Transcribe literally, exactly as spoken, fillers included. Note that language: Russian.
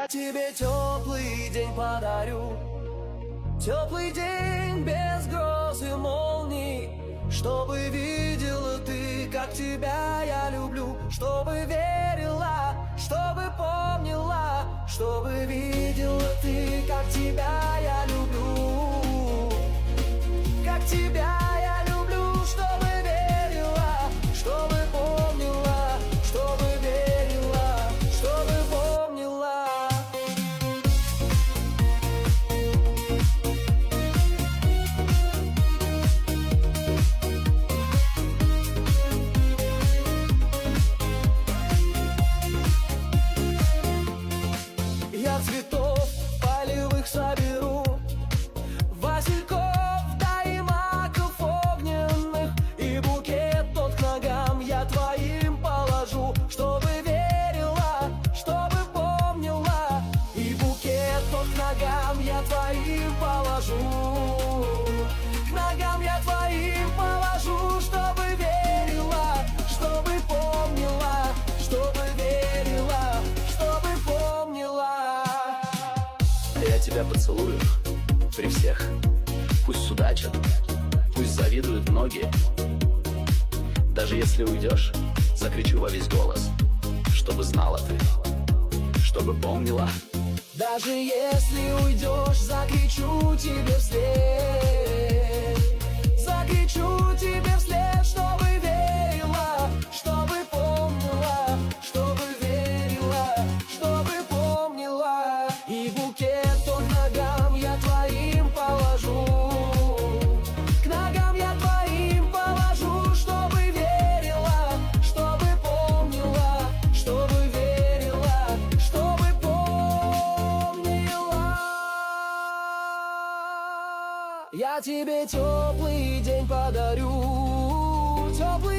Я тебе теплый день подарю, теплый день без гроз и молний, чтобы видела ты, как тебя я люблю, чтобы верила, чтобы помнила, чтобы видела ты, как тебя я люблю, как тебя я люблю, чтобы верила, чтобы помнила, чтобы верила, чтобы помнила. Я цветов полевых соберу, васильков, да и маков огненных, и букет тот к ногам я твоим положу, чтобы верила, чтобы помнила, и букет тот к ногам я твоим положу, к ногам я твоим положу, чтобы верила, чтобы помнила, чтобы верила, чтобы помнила. Я тебя поцелую при всех, пусть судачат, пусть завидуют многие. Даже если уйдешь, закричу во весь голос, чтобы знала ты, чтобы помнила. Даже если уйдешь, закричу тебе вслед, закричу тебе вслед, чтобы верила, чтобы помнила, чтобы верила, чтобы помнила, и букет тот к ногам я твоим положу, к ногам я твоим положу, чтобы верила, чтобы помнила, чтобы верила, чтобы помнила. Я тебе теплый день подарю, теплый